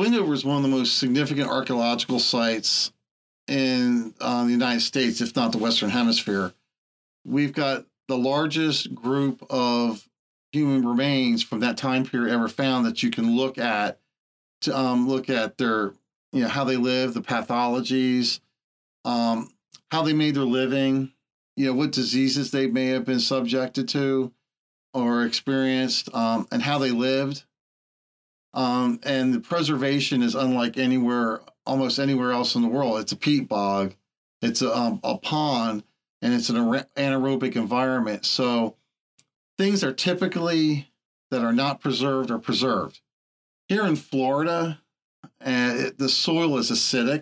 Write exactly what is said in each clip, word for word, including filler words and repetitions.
Wendover is one of the most significant archaeological sites in uh, the United States, if not the Western Hemisphere. We've got the largest group of human remains from that time period ever found that you can look at to um, look at their, you know, how they live, the pathologies, um, how they made their living, you know, what diseases they may have been subjected to or experienced, um, and how they lived. Um, and the preservation is unlike anywhere, almost anywhere else in the world. It's a peat bog, it's a, um, a pond, and it's an anaerobic environment. So things are typically that are not preserved are preserved. Here in Florida, uh, it, the soil is acidic.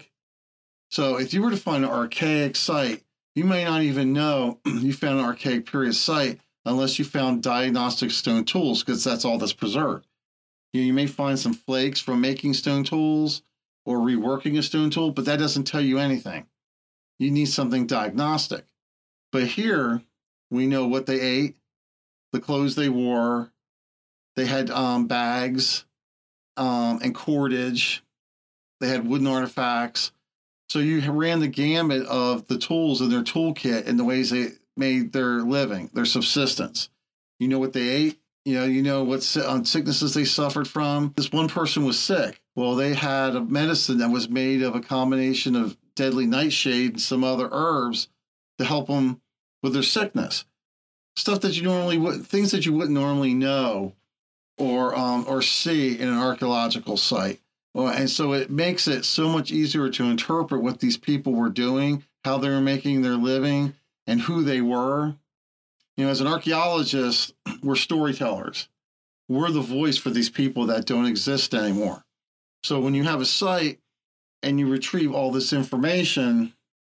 So if you were to find an archaic site, you may not even know you found an archaic period site unless you found diagnostic stone tools, because that's all that's preserved. You know, you may find some flakes from making stone tools or reworking a stone tool, but that doesn't tell you anything. You need something diagnostic. But here, we know what they ate, the clothes they wore, they had um, bags um, and cordage, they had wooden artifacts. So you ran the gamut of the tools in their toolkit and the ways they made their living, their subsistence. You know what they ate. You know, you know what sicknesses they suffered from. This one person was sick. Well, they had a medicine that was made of a combination of deadly nightshade and some other herbs to help them with their sickness. Stuff that you normally would, things that you wouldn't normally know or um, or see in an archaeological site. Well, and so it makes it so much easier to interpret what these people were doing, how they were making their living, and who they were. You know, as an archaeologist, we're storytellers. We're the voice for these people that don't exist anymore. So when you have a site and you retrieve all this information,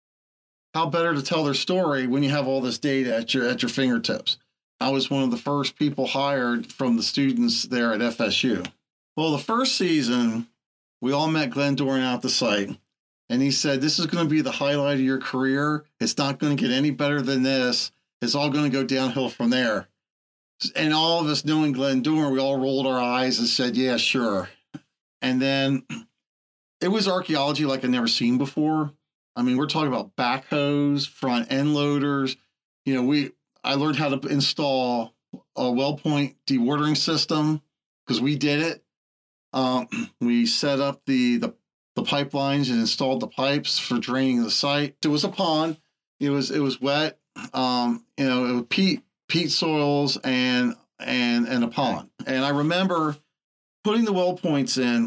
how better to tell their story when you have all this data at your at your fingertips? I was one of the first people hired from the students there at F S U. Well, the first season, we all met Glenn Doran out at the site, and he said, "This is going to be the highlight of your career. It's not going to get any better than this. It's all going to go downhill from there." And all of us, knowing Glenn Doran, we all rolled our eyes and said, "Yeah, sure." And then it was archaeology like I'd never seen before. I mean, we're talking about backhoes, front end loaders. You know, we I learned how to install a well point dewatering system because we did it. Um, we set up the, the the pipelines and installed the pipes for draining the site. It was a pond. It was it was wet. Um, you know, it was peat peat soils and and and a pond. And I remember putting the well points in,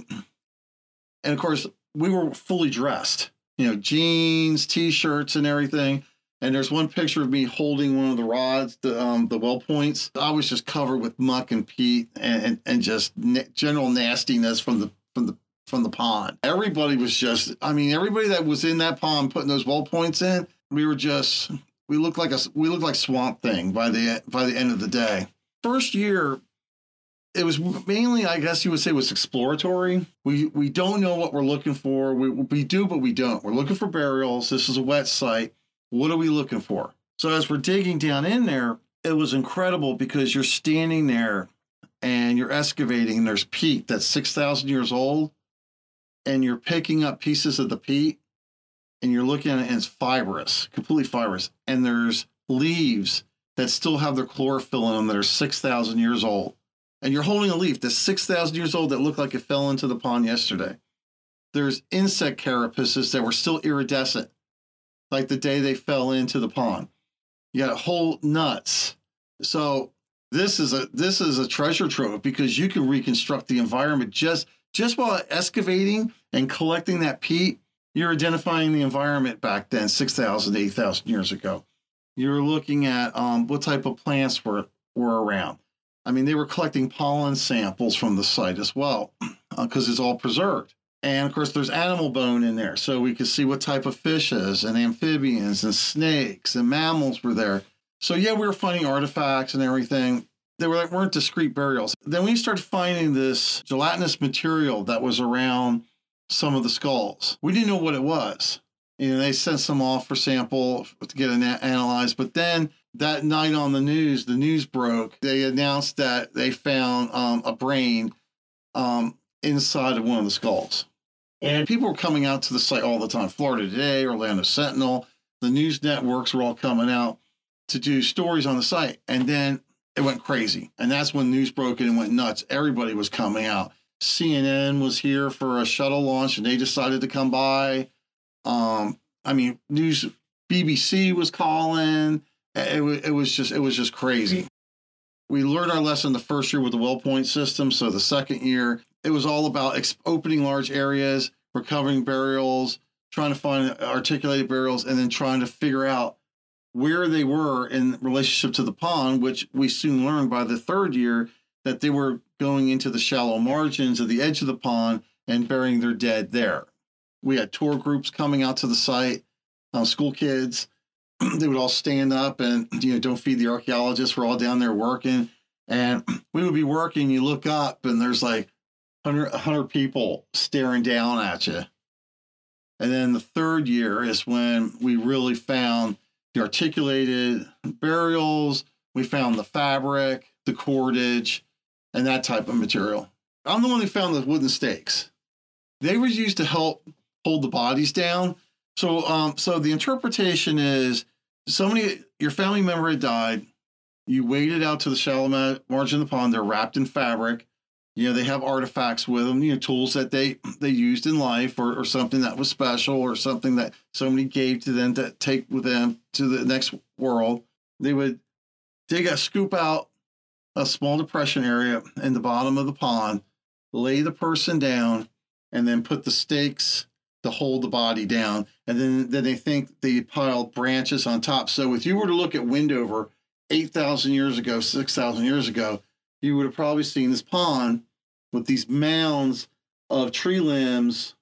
and of course we were fully dressed. You know, jeans, t-shirts, and everything. And there's one picture of me holding one of the rods, the um, the well points. I was just covered with muck and peat and and, and just na- general nastiness from the from the from the pond. Everybody was just, I mean, everybody that was in that pond putting those well points in, we were just, we looked like a we looked like Swamp Thing by the by the end of the day. First year, it was mainly, I guess you would say, was exploratory. We we don't know what we're looking for. We we do, but we don't. We're looking for burials. This is a wet site. What are we looking for? So as we're digging down in there, it was incredible because you're standing there and you're excavating. And there's peat that's six thousand years old, and you're picking up pieces of the peat, and you're looking at it, and it's fibrous, completely fibrous. And there's leaves that still have their chlorophyll in them that are six thousand years old. And you're holding a leaf that's six thousand years old that looked like it fell into the pond yesterday. There's insect carapaces that were still iridescent, like the day they fell into the pond. You got whole nuts. So this is a this is a treasure trove because you can reconstruct the environment just just while excavating and collecting that peat. You're identifying the environment back then, six thousand, eight thousand years ago. You're looking at um, what type of plants were were around. I mean, they were collecting pollen samples from the site as well because uh, it's all preserved. And, of course, there's animal bone in there, so we could see what type of fishes and amphibians and snakes and mammals were there. So, yeah, we were finding artifacts and everything. They were, weren't discrete burials. Then we started finding this gelatinous material that was around some of the skulls. We didn't know what it was. You know, they sent some off for sample to get it analyzed, but then that night on the news, the news broke. They announced that they found um, a brain um, inside of one of the skulls. And people were coming out to the site all the time. Florida Today, Orlando Sentinel, the news networks were all coming out to do stories on the site. And then it went crazy. And that's when news broke and went nuts. Everybody was coming out. C N N was here for a shuttle launch and they decided to come by. Um, I mean, news, B B C was calling. It, it, it was just, it was just crazy. We learned our lesson the first year with the Wellpoint system. So the second year, it was all about ex- opening large areas, recovering burials, trying to find articulated burials, and then trying to figure out where they were in relationship to the pond, which we soon learned by the third year that they were going into the shallow margins of the edge of the pond and burying their dead there. We had tour groups coming out to the site, uh, school kids. They would all stand up and, you know, don't feed the archaeologists. We're all down there working. And we would be working, you look up and there's like one hundred, one hundred people staring down at you. And then the third year is when we really found the articulated burials. We found the fabric, the cordage, and that type of material. I'm the one who found the wooden stakes. They were used to help hold the bodies down. So, um, so the interpretation is somebody, your family member had died. You waded out to the shallow ma- margin of the pond. They're wrapped in fabric. You know, they have artifacts with them, you know, tools that they, they used in life or, or something that was special or something that somebody gave to them to take with them to the next world. They would dig a scoop out a small depression area in the bottom of the pond, lay the person down, and then put the stakes to hold the body down. And then, then they think they piled branches on top. So if you were to look at Windover eight thousand years ago, six thousand years ago, you would have probably seen this pond with these mounds of tree limbs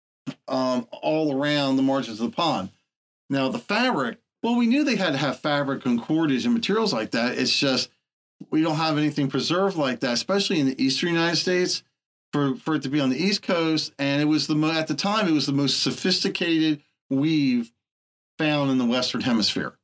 um, all around the margins of the pond. Now, the fabric, well, we knew they had to have fabric and cordage and materials like that. It's just we don't have anything preserved like that, especially in the eastern United States, for, for it to be on the East Coast. And it was the mo- at the time, it was the most sophisticated weave found in the Western Hemisphere.